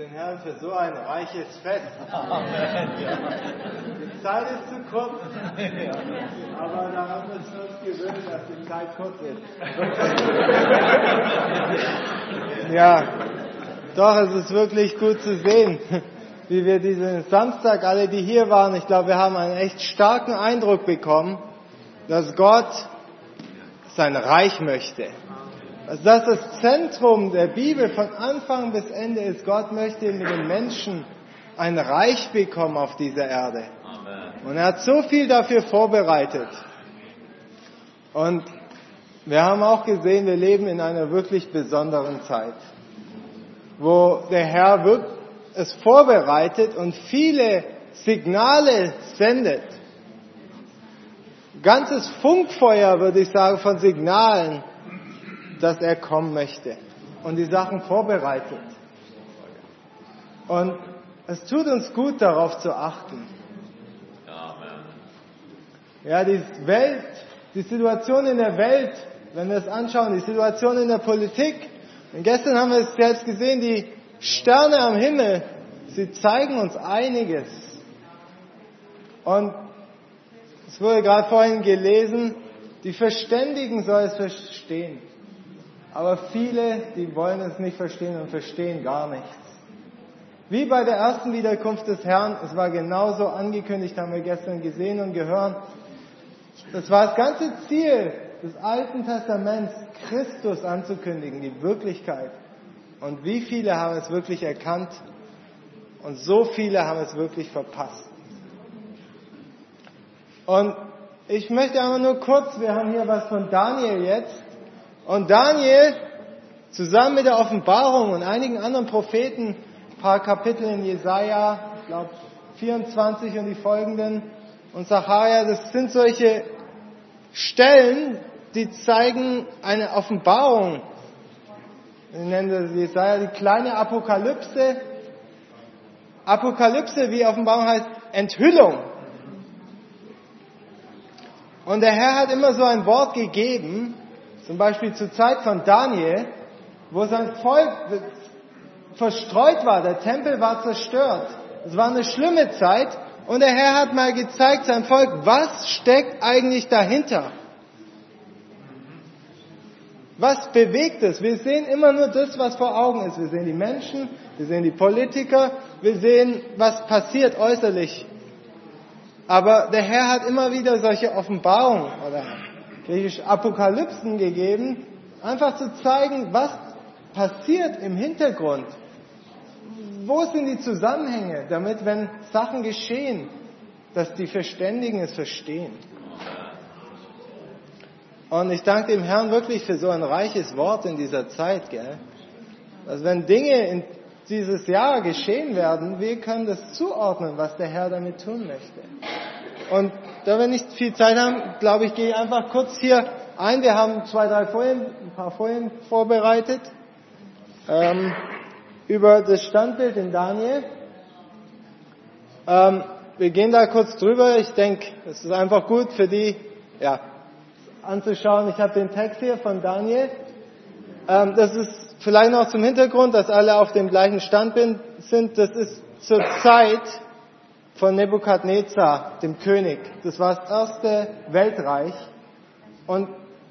den Herrn für so ein reiches Fest. Die Zeit ist zu kurz, aber da haben wir uns gewöhnt, dass die Zeit kurz ist. Ja, doch, es ist wirklich gut zu sehen, wie wir diesen Samstag, alle, die hier waren, ich glaube, wir haben einen echt starken Eindruck bekommen, dass Gott sein Reich möchte. Also das Zentrum der Bibel von Anfang bis Ende ist, Gott möchte mit den Menschen ein Reich bekommen auf dieser Erde. Amen. Und er hat so viel dafür vorbereitet. Und wir haben auch gesehen, wir leben in einer wirklich besonderen Zeit, wo der Herr es vorbereitet und viele Signale sendet. Ganzes Funkfeuer, würde ich sagen, von Signalen, dass er kommen möchte und die Sachen vorbereitet. Und es tut uns gut, darauf zu achten. Ja, die Situation in der Welt, wenn wir es anschauen, die Situation in der Politik. Und gestern haben wir es selbst gesehen, die Sterne am Himmel, sie zeigen uns einiges. Und es wurde gerade vorhin gelesen, die Verständigen sollen es verstehen. Aber viele, die wollen es nicht verstehen und verstehen gar nichts. Wie bei der ersten Wiederkunft des Herrn, es war genauso angekündigt, haben wir gestern gesehen und gehört. Das war das ganze Ziel des Alten Testaments, Christus anzukündigen, die Wirklichkeit. Und wie viele haben es wirklich erkannt und so viele haben es wirklich verpasst. Und ich möchte aber nur kurz, wir haben hier was von Daniel jetzt. Und Daniel, zusammen mit der Offenbarung und einigen anderen Propheten, ein paar Kapitel in Jesaja, ich glaube 24 und die folgenden, und Sacharja, das sind solche Stellen, die zeigen eine Offenbarung. Wir nennen das Jesaja die kleine Apokalypse. Apokalypse, wie Offenbarung heißt, Enthüllung. Und der Herr hat immer so ein Wort gegeben, zum Beispiel zur Zeit von Daniel, wo sein Volk verstreut war, der Tempel war zerstört. Es war eine schlimme Zeit und der Herr hat mal gezeigt seinem Volk, was steckt eigentlich dahinter? Was bewegt es? Wir sehen immer nur das, was vor Augen ist. Wir sehen die Menschen, wir sehen die Politiker, wir sehen, was passiert äußerlich. Aber der Herr hat immer wieder solche Offenbarungen oder griechisch Apokalypsen gegeben, einfach zu zeigen, was passiert im Hintergrund. Wo sind die Zusammenhänge, damit, wenn Sachen geschehen, dass die Verständigen es verstehen. Und ich danke dem Herrn wirklich für so ein reiches Wort in dieser Zeit, gell? Also wenn Dinge in dieses Jahr geschehen werden, wir können das zuordnen, was der Herr damit tun möchte. Und da wir nicht viel Zeit haben, glaube ich, gehe ich einfach kurz hier ein. Wir haben ein paar Folien vorbereitet über das Standbild in Daniel. Wir gehen da kurz drüber. Ich denke, es ist einfach gut für die, anzuschauen. Ich habe den Text hier von Daniel. Das ist vielleicht noch zum Hintergrund, dass alle auf dem gleichen Standbild sind. Das ist zur Zeit von Nebukadnezar, dem König. Das war das erste Weltreich. Und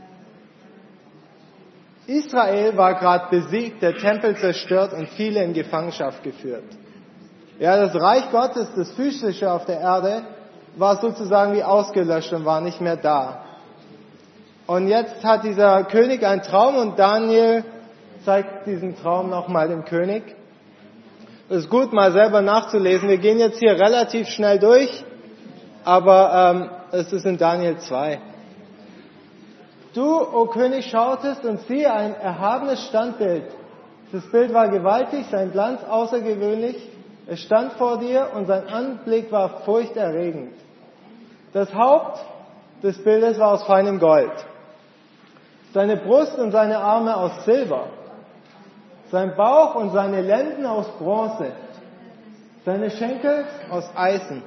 Israel war gerade besiegt, der Tempel zerstört und viele in Gefangenschaft geführt. Ja, das Reich Gottes, das Physische auf der Erde, war sozusagen wie ausgelöscht und war nicht mehr da. Und jetzt hat dieser König einen Traum und Daniel zeigt diesen Traum nochmal dem König. Es ist gut, mal selber nachzulesen. Wir gehen jetzt hier relativ schnell durch, aber es ist in Daniel 2. Du, o König, schautest und siehe ein erhabenes Standbild. Das Bild war gewaltig, sein Glanz außergewöhnlich. Es stand vor dir und sein Anblick war furchterregend. Das Haupt des Bildes war aus feinem Gold. Seine Brust und seine Arme aus Silber. Sein Bauch und seine Lenden aus Bronze. Seine Schenkel aus Eisen.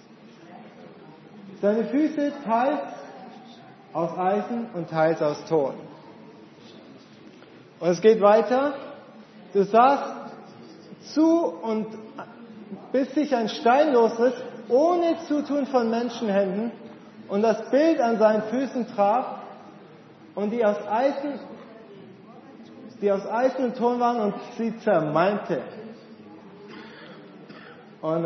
Seine Füße teils aus Eisen und teils aus Ton. Und es geht weiter. Du sahst zu und bis sich ein Stein losriss, ohne Zutun von Menschenhänden, und das Bild an seinen Füßen traf, und die aus Eisen und Ton waren, und sie zermalmte. Und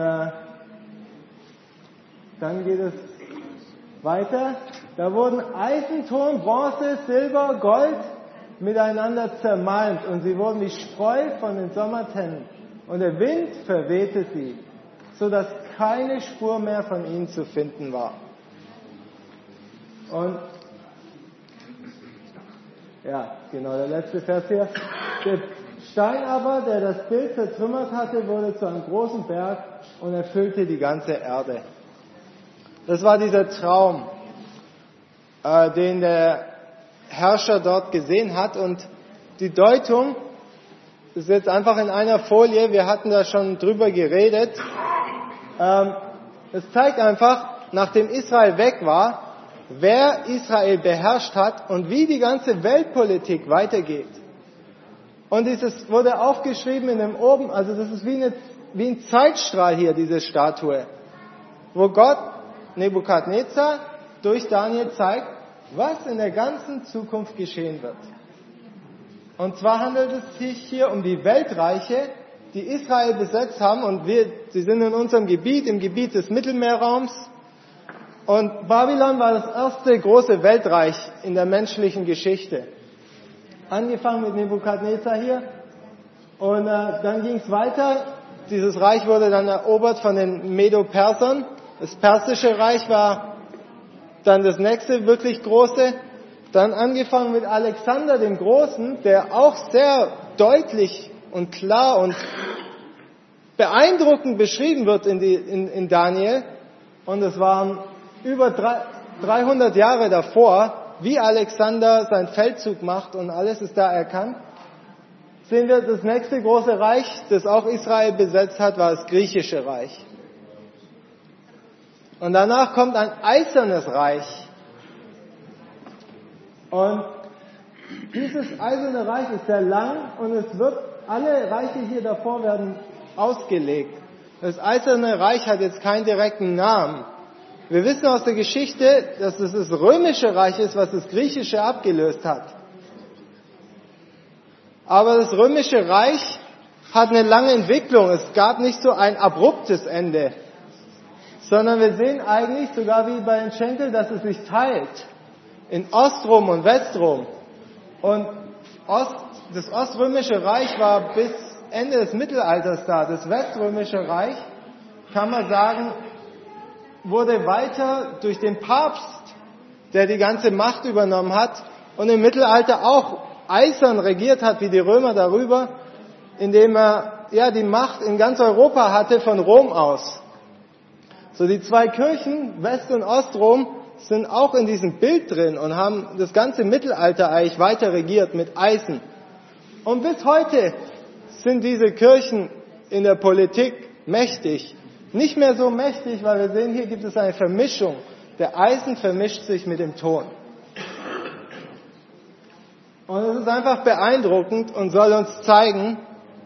dann geht es weiter. Da wurden Eisen, Ton, Bronze, Silber, Gold miteinander zermalmt, und sie wurden wie Spreu von den Sommertennen. Und der Wind verwehte sie, so dass keine Spur mehr von ihnen zu finden war. Und ja, genau, der letzte Vers hier. Der Stein aber, der das Bild zertrümmert hatte, wurde zu einem großen Berg und erfüllte die ganze Erde. Das war dieser Traum, den der Herrscher dort gesehen hat. Und die Deutung ist jetzt einfach in einer Folie. Wir hatten da schon drüber geredet. Es zeigt einfach, nachdem Israel weg war, wer Israel beherrscht hat und wie die ganze Weltpolitik weitergeht. Und dieses wurde aufgeschrieben in dem oben, also das ist wie ein Zeitstrahl hier, diese Statue, wo Gott Nebukadnezar durch Daniel zeigt, was in der ganzen Zukunft geschehen wird. Und zwar handelt es sich hier um die Weltreiche, die Israel besetzt haben, und sie sind in unserem Gebiet, im Gebiet des Mittelmeerraums. Und Babylon war das erste große Weltreich in der menschlichen Geschichte. Angefangen mit Nebukadnezar hier. Und dann ging es weiter. Dieses Reich wurde dann erobert von den Medo-Persern. Das Persische Reich war dann das nächste wirklich große. Dann angefangen mit Alexander dem Großen, der auch sehr deutlich und klar und beeindruckend beschrieben wird in Daniel. Und es waren über 300 Jahre davor, wie Alexander seinen Feldzug macht, und alles ist da erkannt. Sehen wir, das nächste große Reich, das auch Israel besetzt hat, war das griechische Reich. Und danach kommt ein eisernes Reich. Und dieses eiserne Reich ist sehr lang, und alle Reiche hier davor werden ausgelegt. Das eiserne Reich hat jetzt keinen direkten Namen. Wir wissen aus der Geschichte, dass es das römische Reich ist, was das griechische abgelöst hat. Aber das römische Reich hat eine lange Entwicklung. Es gab nicht so ein abruptes Ende, sondern wir sehen eigentlich sogar wie bei den Schenkel, dass es sich teilt in Ostrom und Westrom. Und das oströmische Reich war bis Ende des Mittelalters da. Das weströmische Reich, kann man sagen, wurde weiter durch den Papst, der die ganze Macht übernommen hat und im Mittelalter auch eisern regiert hat wie die Römer darüber, indem er die Macht in ganz Europa hatte von Rom aus. So, die zwei Kirchen, West- und Ostrom, sind auch in diesem Bild drin und haben das ganze Mittelalter eigentlich weiter regiert mit Eisen. Und bis heute sind diese Kirchen in der Politik mächtig. Nicht mehr so mächtig, weil wir sehen, hier gibt es eine Vermischung. Der Eisen vermischt sich mit dem Ton. Und es ist einfach beeindruckend und soll uns zeigen,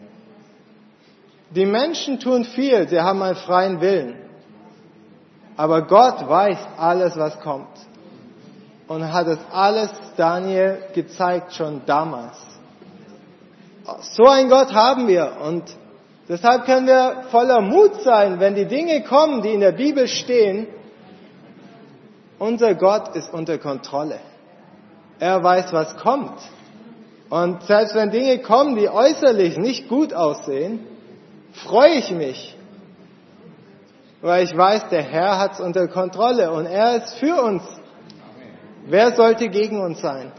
die Menschen tun viel, sie haben einen freien Willen. Aber Gott weiß alles, was kommt. Und hat es alles Daniel gezeigt, schon damals. So einen Gott haben wir. Und deshalb können wir voller Mut sein, wenn die Dinge kommen, die in der Bibel stehen. Unser Gott ist unter Kontrolle. Er weiß, was kommt. Und selbst wenn Dinge kommen, die äußerlich nicht gut aussehen, freue ich mich. Weil ich weiß, der Herr hat es unter Kontrolle und er ist für uns. Wer sollte gegen uns sein?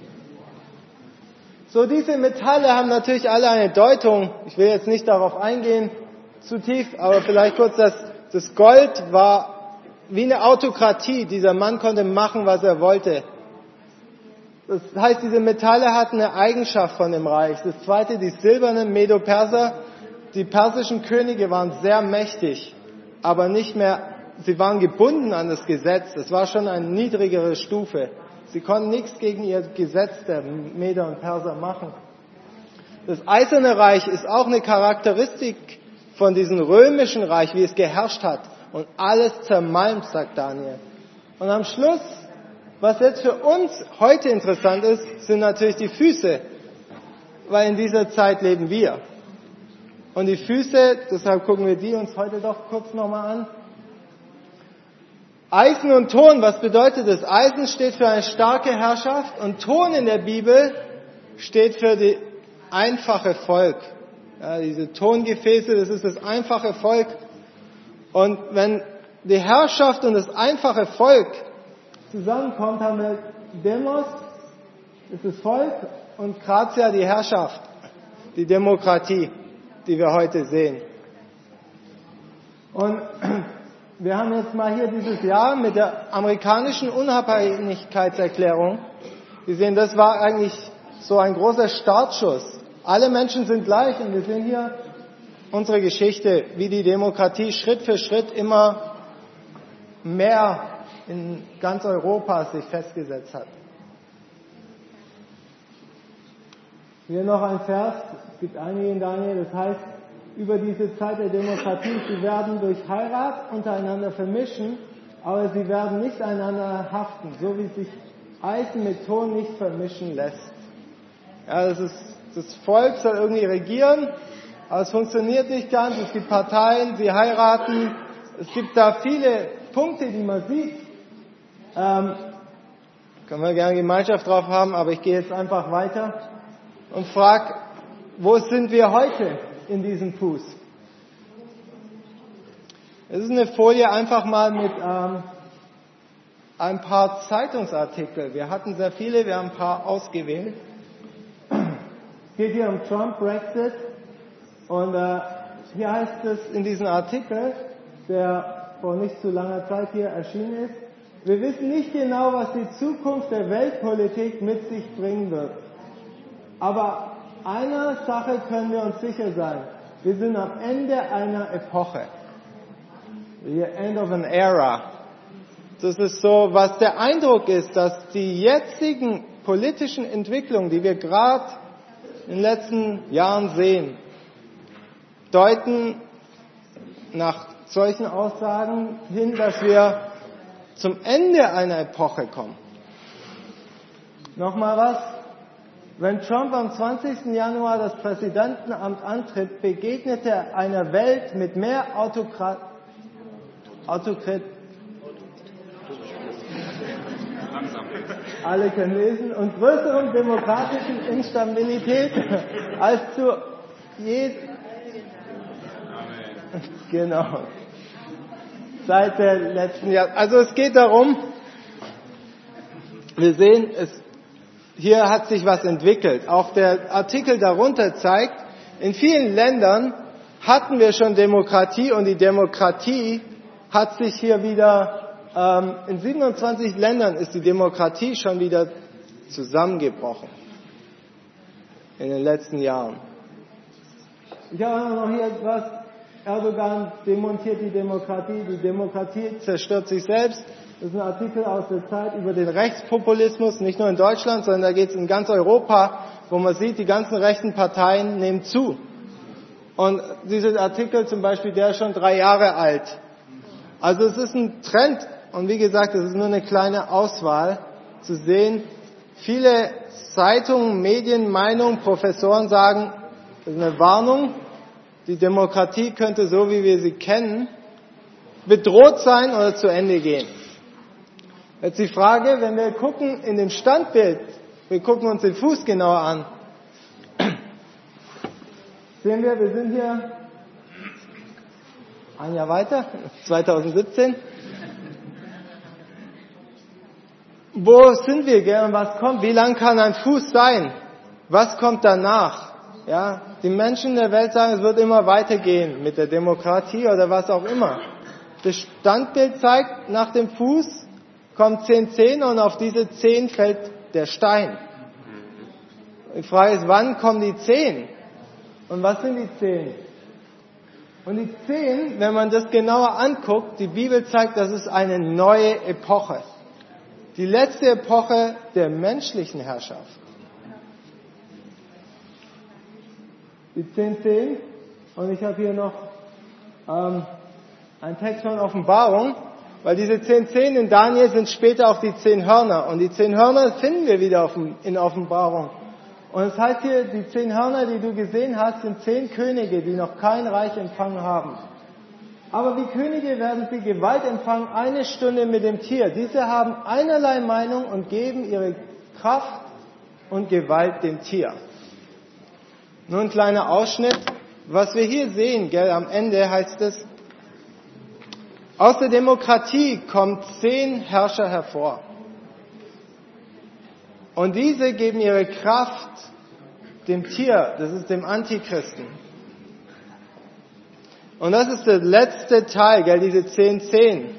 So, diese Metalle haben natürlich alle eine Deutung. Ich will jetzt nicht darauf eingehen, zu tief, aber vielleicht kurz, das Gold war wie eine Autokratie. Dieser Mann konnte machen, was er wollte. Das heißt, diese Metalle hatten eine Eigenschaft von dem Reich. Das zweite, die silbernen Medo-Perser, die persischen Könige waren sehr mächtig, aber nicht mehr, sie waren gebunden an das Gesetz. Es war schon eine niedrigere Stufe. Sie konnten nichts gegen ihr Gesetz der Meder und Perser machen. Das Eiserne Reich ist auch eine Charakteristik von diesem römischen Reich, wie es geherrscht hat. Und alles zermalmt, sagt Daniel. Und am Schluss, was jetzt für uns heute interessant ist, sind natürlich die Füße. Weil in dieser Zeit leben wir. Und die Füße, deshalb gucken wir die uns heute doch kurz nochmal an. Eisen und Ton, was bedeutet das? Eisen steht für eine starke Herrschaft und Ton in der Bibel steht für die einfache Volk. Ja, diese Tongefäße, das ist das einfache Volk. Und wenn die Herrschaft und das einfache Volk zusammenkommt, haben wir Demos, das ist das Volk, und Gratia, die Herrschaft, die Demokratie, die wir heute sehen. Und wir haben jetzt mal hier dieses Jahr mit der amerikanischen Unabhängigkeitserklärung gesehen, das war eigentlich so ein großer Startschuss. Alle Menschen sind gleich und wir sehen hier unsere Geschichte, wie die Demokratie Schritt für Schritt immer mehr in ganz Europa sich festgesetzt hat. Hier noch ein Vers, es gibt einige in Daniel, das heißt, über diese Zeit der Demokratie, sie werden durch Heirat untereinander vermischen, aber sie werden nicht einander haften, so wie sich Eisen mit Ton nicht vermischen lässt. Ja, das Volk soll irgendwie regieren, aber es funktioniert nicht ganz, es gibt Parteien, sie heiraten, es gibt da viele Punkte, die man sieht. Können wir gerne Gemeinschaft drauf haben, aber ich gehe jetzt einfach weiter und frage, wo sind wir heute in diesem Fuß? Es ist eine Folie einfach mal mit ein paar Zeitungsartikel. Wir hatten sehr viele, wir haben ein paar ausgewählt. Es geht hier um Trump, Brexit und hier heißt es in diesem Artikel, der vor nicht zu langer Zeit hier erschienen ist, wir wissen nicht genau, was die Zukunft der Weltpolitik mit sich bringen wird. Aber einer Sache können wir uns sicher sein. Wir sind am Ende einer Epoche. The end of an era. Das ist so, was der Eindruck ist, dass die jetzigen politischen Entwicklungen, die wir gerade in den letzten Jahren sehen, deuten nach solchen Aussagen hin, dass wir zum Ende einer Epoche kommen. Nochmal was. Wenn Trump am 20. Januar das Präsidentenamt antritt, begegnet er einer Welt mit mehr alle können lesen, und größeren demokratischen Instabilität als zu genau. Seit der letzten Jahr. Also es geht darum, wir sehen, hier hat sich was entwickelt. Auch der Artikel darunter zeigt, in vielen Ländern hatten wir schon Demokratie und die Demokratie hat sich hier wieder, in 27 Ländern ist die Demokratie schon wieder zusammengebrochen. In den letzten Jahren. Ich habe noch hier etwas. Erdogan demontiert die Demokratie zerstört sich selbst. Das ist ein Artikel aus der Zeit über den Rechtspopulismus, nicht nur in Deutschland, sondern da geht es in ganz Europa, wo man sieht, die ganzen rechten Parteien nehmen zu. Und dieser Artikel zum Beispiel, der ist schon 3 Jahre alt. Also es ist ein Trend und wie gesagt, es ist nur eine kleine Auswahl zu sehen. Viele Zeitungen, Medien, Meinungen, Professoren sagen, das ist eine Warnung. Die Demokratie könnte, so wie wir sie kennen, bedroht sein oder zu Ende gehen. Jetzt die Frage, wenn wir gucken in dem Standbild, wir gucken uns den Fuß genauer an, sehen wir sind hier ein Jahr weiter, 2017. Wo sind wir, gell? Was kommt? Wie lang kann ein Fuß sein? Was kommt danach? Ja, die Menschen der Welt sagen, es wird immer weitergehen mit der Demokratie oder was auch immer. Das Standbild zeigt, nach dem Fuß kommt 10 Zehen und auf diese 10 fällt der Stein. Die Frage ist, wann kommen die 10? Und was sind die 10? Und die 10, wenn man das genauer anguckt, die Bibel zeigt, das ist eine neue Epoche. Die letzte Epoche der menschlichen Herrschaft. die 10 Zehen. Und ich habe hier noch einen Text von Offenbarung, weil diese 10 Zehen in Daniel sind später auch die 10 Hörner. Und die 10 Hörner finden wir wieder in Offenbarung. Und es heißt hier, die 10 Hörner, die du gesehen hast, sind 10 Könige, die noch kein Reich empfangen haben. Aber wie Könige werden sie Gewalt empfangen, 1 Stunde mit dem Tier. Diese haben einerlei Meinung und geben ihre Kraft und Gewalt dem Tier. Nur ein kleiner Ausschnitt. Was wir hier sehen, am Ende heißt es, aus der Demokratie kommen 10 Herrscher hervor. Und diese geben ihre Kraft dem Tier, das ist dem Antichristen. Und das ist der letzte Teil, diese 10 Zehen.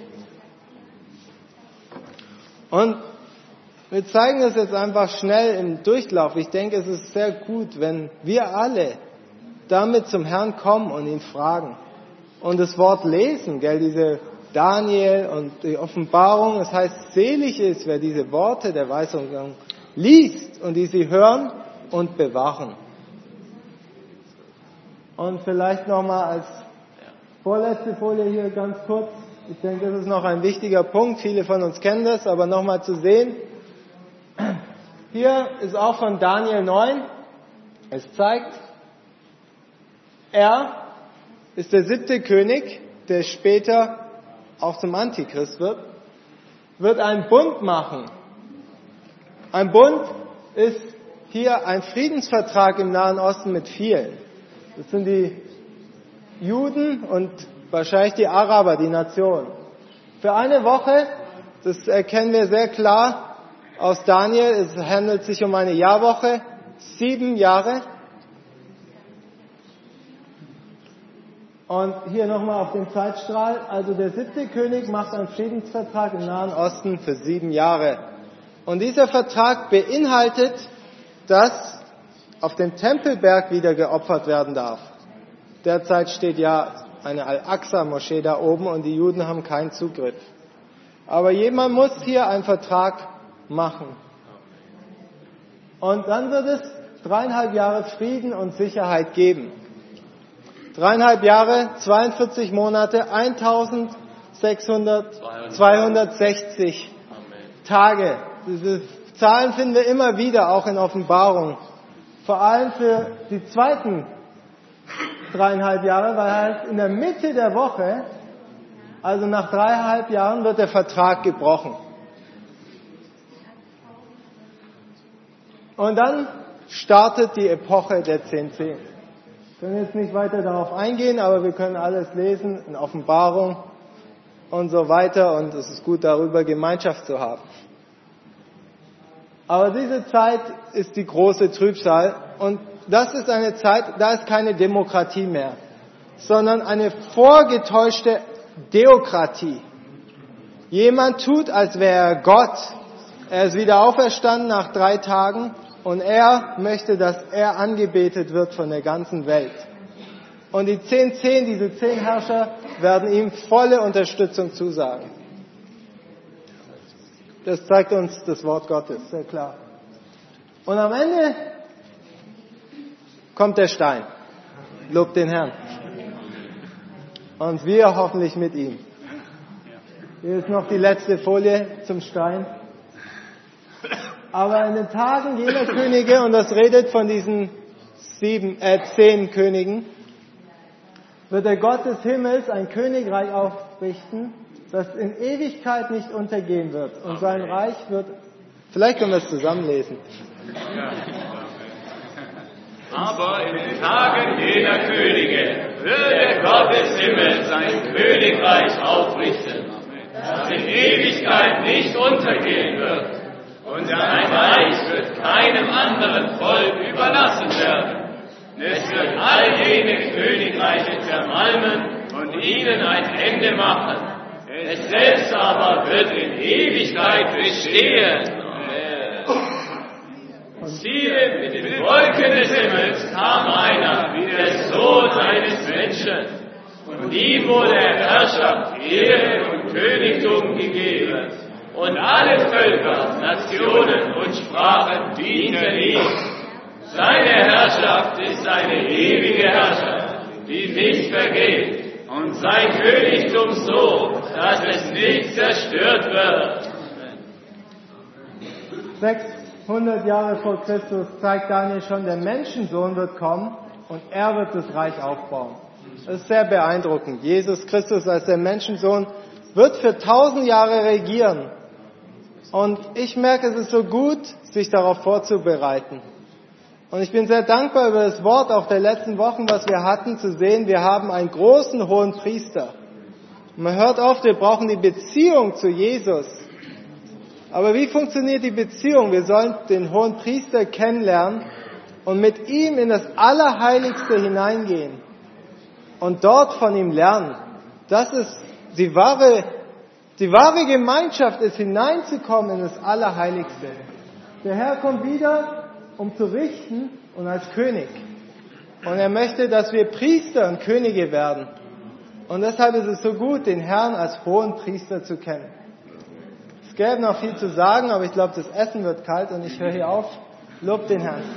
Und wir zeigen das jetzt einfach schnell im Durchlauf. Ich denke, es ist sehr gut, wenn wir alle damit zum Herrn kommen und ihn fragen. Und das Wort lesen, diese Daniel und die Offenbarung, das heißt, selig ist, wer diese Worte der Weisung liest und die sie hören und bewahren. Und vielleicht nochmal als vorletzte Folie hier ganz kurz. Ich denke, das ist noch ein wichtiger Punkt. Viele von uns kennen das, aber nochmal zu sehen. Hier ist auch von Daniel 9. Es zeigt, er ist der 7. König, der später auch zum Antichrist wird einen Bund machen. Ein Bund ist hier ein Friedensvertrag im Nahen Osten mit vielen. Das sind die Juden und wahrscheinlich die Araber, die Nation. Für eine Woche, das erkennen wir sehr klar aus Daniel, es handelt sich um eine Jahrwoche, 7 Jahre. Und hier nochmal auf dem Zeitstrahl, also der 7. König macht einen Friedensvertrag im Nahen Osten für 7 Jahre. Und dieser Vertrag beinhaltet, dass auf dem Tempelberg wieder geopfert werden darf. Derzeit steht ja eine Al-Aqsa-Moschee da oben und die Juden haben keinen Zugriff. Aber jemand muss hier einen Vertrag machen. Und dann wird es 3,5 Jahre Frieden und Sicherheit geben. 3,5 Jahre, 42 Monate, 1660 Tage. Diese Zahlen finden wir immer wieder, auch in Offenbarung. Vor allem für die zweiten 3,5 Jahre, weil halt in der Mitte der Woche, also nach 3,5 Jahren, wird der Vertrag gebrochen. Und dann startet die Epoche der 10 Zehen. Wir können jetzt nicht weiter darauf eingehen, aber wir können alles lesen in Offenbarung und so weiter. Und es ist gut, darüber Gemeinschaft zu haben. Aber diese Zeit ist die große Trübsal. Und das ist eine Zeit, da ist keine Demokratie mehr, sondern eine vorgetäuschte Theokratie. Jemand tut, als wäre er Gott. Er ist wieder auferstanden nach 3 Tagen. Und er möchte, dass er angebetet wird von der ganzen Welt. Und die 10 Zehen, diese 10 Herrscher, werden ihm volle Unterstützung zusagen. Das zeigt uns das Wort Gottes, sehr klar. Und am Ende kommt der Stein. Lobt den Herrn. Und wir hoffentlich mit ihm. Hier ist noch die letzte Folie zum Stein. Aber in den Tagen jener Könige, und das redet von diesen 10 Königen, wird der Gott des Himmels ein Königreich aufrichten, das in Ewigkeit nicht untergehen wird. Und sein Reich wird... Vielleicht können wir es zusammenlesen. Aber in den Tagen jener Könige wird der Gott des Himmels sein Königreich aufrichten, das in Ewigkeit nicht untergehen wird. Und sein Reich wird keinem anderen Volk überlassen werden. Es wird all jene Königreiche zermalmen und ihnen ein Ende machen. Es selbst aber wird in Ewigkeit bestehen. Siehe, mit den Wolken des Himmels kam einer wie der Sohn eines Menschen. Und ihm wurde Herrschaft, Ehre und Königtum gegeben. Und alle Völker, Nationen und Sprachen dienten ihm. Seine Herrschaft ist eine ewige Herrschaft, die nicht vergeht, und sein Königtum so, dass es nicht zerstört wird. 600 Jahre vor Christus zeigt Daniel schon, der Menschensohn wird kommen und er wird das Reich aufbauen. Das ist sehr beeindruckend. Jesus Christus als der Menschensohn wird für 1000 Jahre regieren. Und ich merke, es ist so gut, sich darauf vorzubereiten. Und ich bin sehr dankbar über das Wort auch der letzten Wochen, was wir hatten, zu sehen, wir haben einen großen hohen Priester. Und man hört oft, wir brauchen die Beziehung zu Jesus. Aber wie funktioniert die Beziehung? Wir sollen den hohen Priester kennenlernen und mit ihm in das Allerheiligste hineingehen und dort von ihm lernen. Das ist die wahre Gemeinschaft, ist hineinzukommen in das Allerheiligste. Der Herr kommt wieder, um zu richten und als König. Und er möchte, dass wir Priester und Könige werden. Und deshalb ist es so gut, den Herrn als hohen Priester zu kennen. Es gäbe noch viel zu sagen, aber ich glaube, das Essen wird kalt und ich höre hier auf. Lob den Herrn.